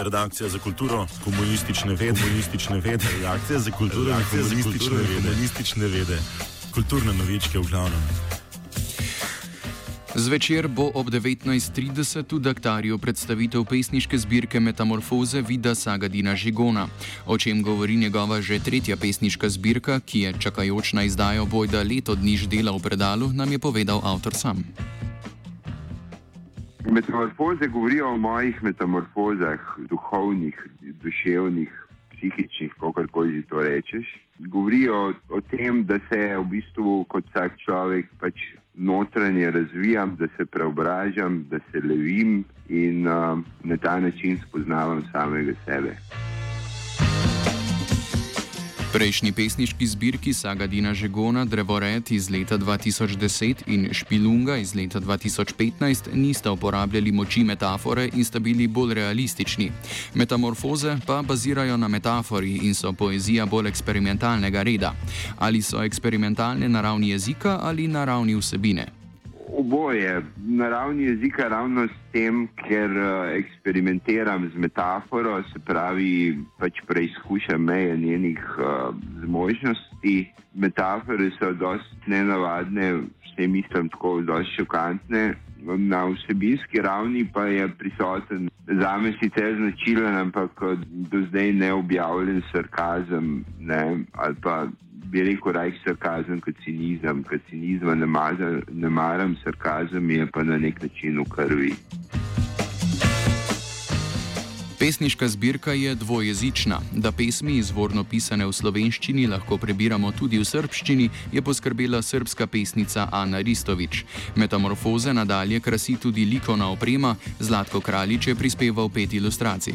redakcija za kulturo, komunistične vede, redakcija za kulturo in komunistične vede, kulturne novičke v glavnem. Zvečer bo ob 19:30 v Daktarju predstavitev pesniške zbirke Metamorfoze Vida Sagadina Žigona. O čem govori njegova že tretja pesniška zbirka, ki je čakajoč na izdajo bojda leto dni dela v predalu, nam je povedal avtor sam. Metamorfoze govorijo o mojih metamorfozah, duhovnih, duševnih, psihičnih, kakorkoli že to rečeš. Govorijo o tem, da se v bistvu kot vsak človek pač notranje razvijam, da se preobražam, da se levim in na ta način spoznavam samega sebe. Prejšnji pesniški zbirki Sagadina Žigona, Drevored iz leta 2010 in Špilunga iz leta 2015 nista uporabljali moči metafore in sta bili bolj realistični. Metamorfoze pa bazirajo na metafori in so poezija bolj eksperimentalnega reda. Ali so eksperimentalne na ravni jezika ali na ravni vsebine? Oboje. Na ravni jezika ravno s tem, ker eksperimentiram z metaforo, se pravi, pač preizkušam meje njenih zmožnosti. Metafore so dosti nenavadne, vse mislim tako dosti šokantne. Na vsebinski ravni pa je prisoten zame sicer značilen, ampak do zdaj neobjavljen sarkazem, ne, ali pa bi rekel rajh sarkazem kot cinizem. Ker cinizma ne maram, sarkazem je pa na nek način v krvi. Pesniška zbirka je dvojezična. Da pesmi izvorno pisane v slovenščini lahko prebiramo tudi v srbščini, je poskrbela srbska pesnica Ana Ristović. Metamorfoze nadalje krasi tudi likovna oprema, Zlatko Kraljič je prispeval 5 ilustracij.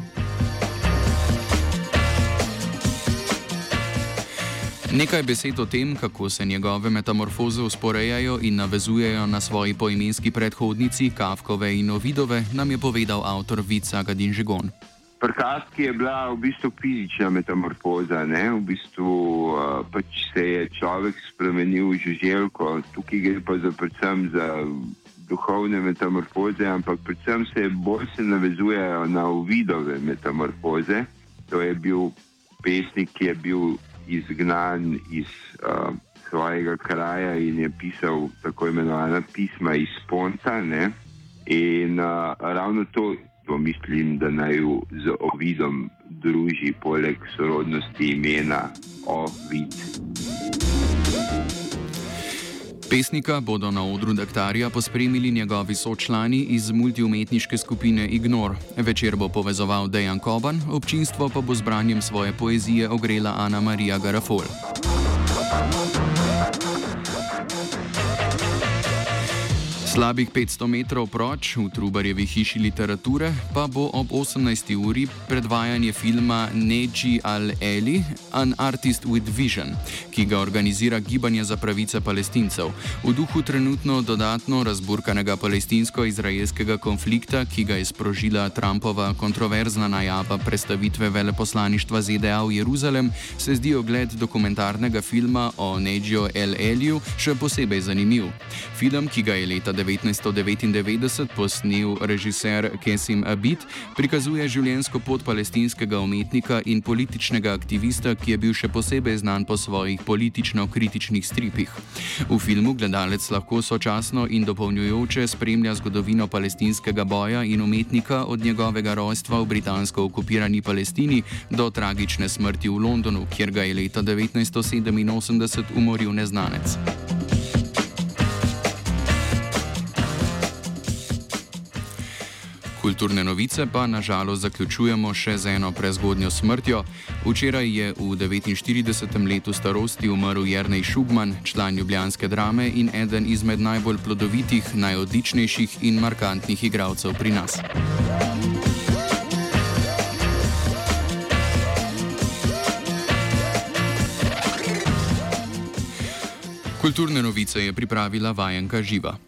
Nekaj besed o tem, kako se njegove metamorfoze usporejajo in navezujejo na svoji poimenski predhodnici Kafkove in Ovidove, nam je povedal avtor Vid Sagadin Žigon. Pri Kafki je bila v bistvu fizična metamorfoza, ne? V bistvu pač se je človek spremenil v žuželko. Tukaj gre pa predvsem za duhovne metamorfoze, ampak predvsem bolj se navezujejo na Ovidove metamorfoze. To je bil pesnik, ki je bil izgnan iz svojega kraja in je pisal tako imenovana pisma iz Ponta, ne? In ravno to mislim, da naj z Ovidom druži poleg sorodnosti imena Ovid. Pesnika bodo na odru Daktarja pospremili njegovi sočlani iz multiumetniške skupine Ignor. Večer bo povezoval Dejan Koban, občinstvo pa bo z branjem svoje poezije ogrela Ana Marija Garafol. Slabih 500 metrov proč, v Trubarjevi hiši literature, pa bo ob 18. uri predvajanje filma Neji Al-Eli, An Artist with Vision, ki ga organizira Gibanje za pravice Palestincev. V duhu trenutno dodatno razburkanega palestinsko-izraelskega konflikta, ki ga je sprožila Trumpova kontroverzna najava prestavitve veleposlaništva ZDA v Jeruzalem, se zdi ogled dokumentarnega filma o Nejiju Al-Eliju še posebej zanimiv. Film, ki ga je leta 1999 posnel režiser Kasim Abid, prikazuje življenjsko pot palestinskega umetnika in političnega aktivista, ki je bil še posebej znan po svojih politično-kritičnih stripih. V filmu gledalec lahko sočasno in dopolnjujoče spremlja zgodovino palestinskega boja in umetnika od njegovega rojstva v britansko okupirani Palestini do tragične smrti v Londonu, kjer ga je leta 1987 umoril neznanec. Kulturne novice pa nažalost zaključujemo še z eno prezgodnjo smrtjo. Včeraj je v 49. letu starosti umrl Jernej Šugman, član ljubljanske Drame in eden izmed najbolj plodovitih, najodličnejših in markantnih igralcev pri nas. Kulturne novice je pripravila Vajenka Živa.